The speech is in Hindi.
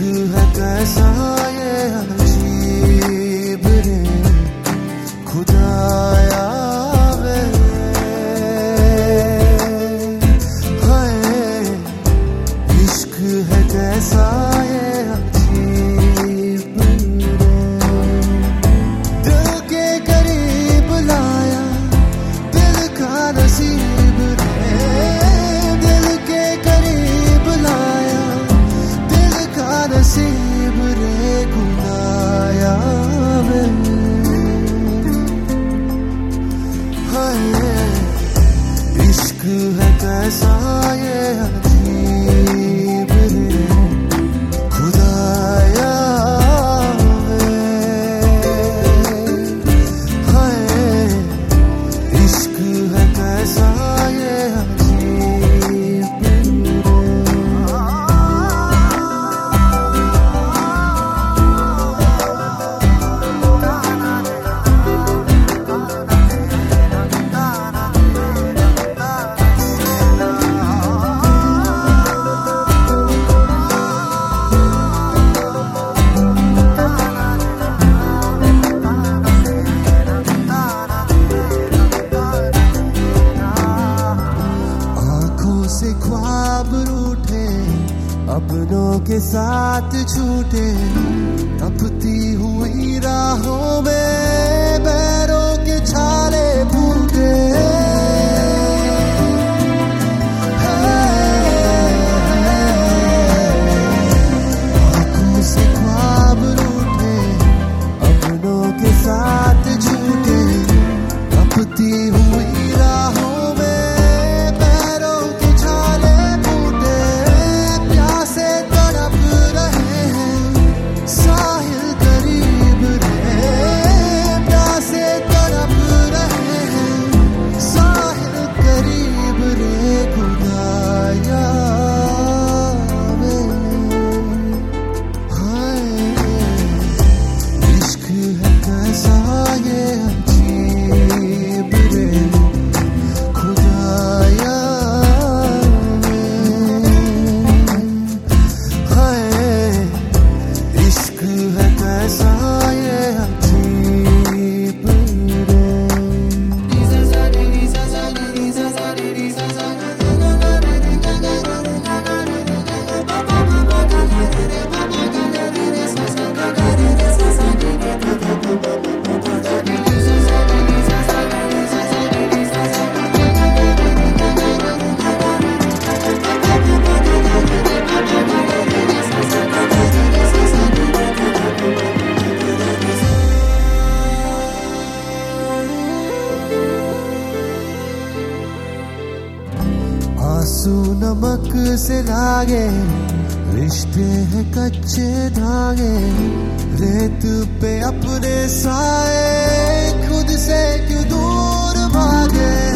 है कैसा ये अजीब रे खुदाया वे, हाय इश्क है कैसा ये अजीब रे, दिल के करीब लाया दिल का नसीब रे, दिल के करीब लाया दिल का नसीब रे खुदाया वे, हाय इश्क है कैसा ये अजीब रे खुदाया वे, हाय इश्क है कैसा ये अजीब रे। से ख्वाब रूठे अपनों के साथ छूटे, तपती हुई राहों में पैरों के छाले फूटे, आंखों से ख्वाब रूठे अपनों के साथ छूटे, तपती हुई राहों आंसू नमक से लागे रिश्ते हैं कच्चे धागे, रेत पे अपने साए खुद से क्यों दूर भागे।